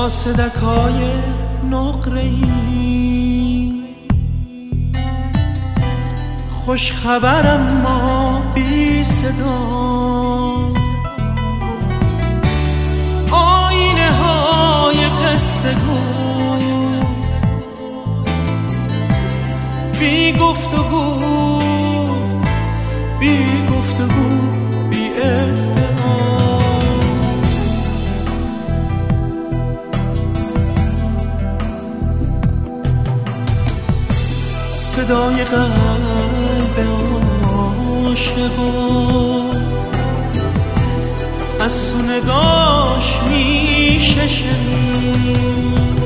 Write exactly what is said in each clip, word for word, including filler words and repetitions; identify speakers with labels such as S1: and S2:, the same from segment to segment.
S1: صدکای نقره‌ای، خوش خبرم ما بی صداست، آینه های قصه گو بی گفتگو، بی گفتگو، بی ادعا. صدای قلب عاشقا از تو نگاش میشه شنید،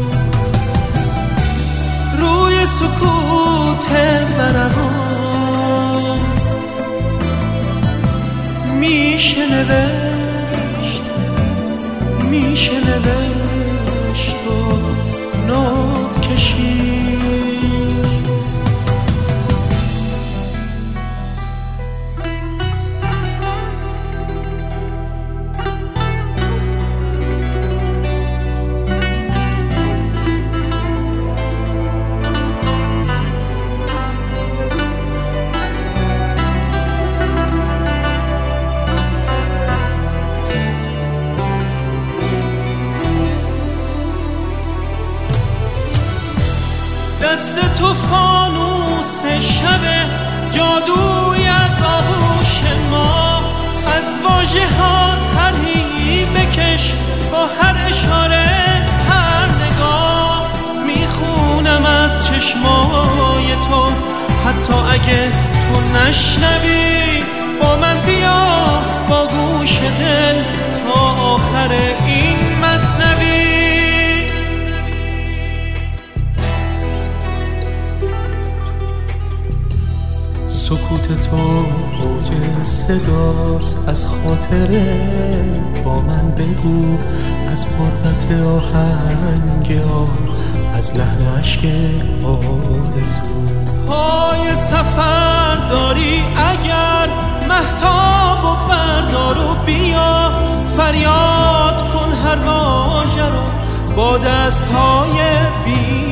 S1: روی سکوت ورقا میشه نوشت، میشه نوشت و نوت کشید. دست تو فانوس شب جادوی از آغوش ما، از واژه ها طرحی بکش با هر اشاره هر نگاه، میخونم از چشمای تو حتی اگه تو نشنوی، با من بیا با گوش دل تا آخر این مثنوی. سکوت تو اوج صداست، از خاطره با من بگو، از پرقطع آهنگ آه، از لحن عشق آرزو. پای سفر داری اگر مهتاب و بردار و بیا، فریاد کن هر واژه رو با دستهای بی.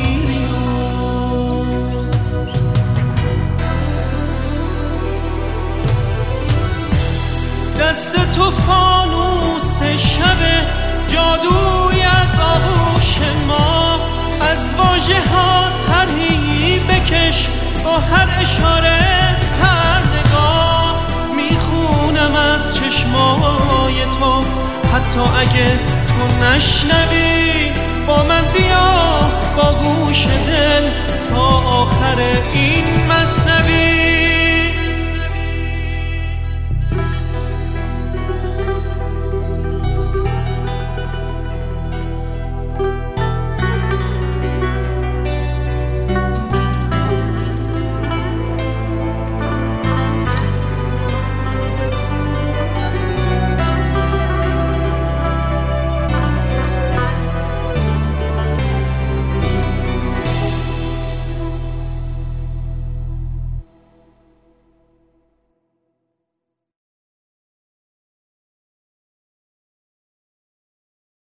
S1: دست تو فانوس شب جادوی از آغوش ما، از واژه ها طرحی بکش با هر اشاره هر نگاه، میخونم از چشمای تو حتی اگه تو نشنوی، با من بیا با گوش دل تا آخر این مثنوی.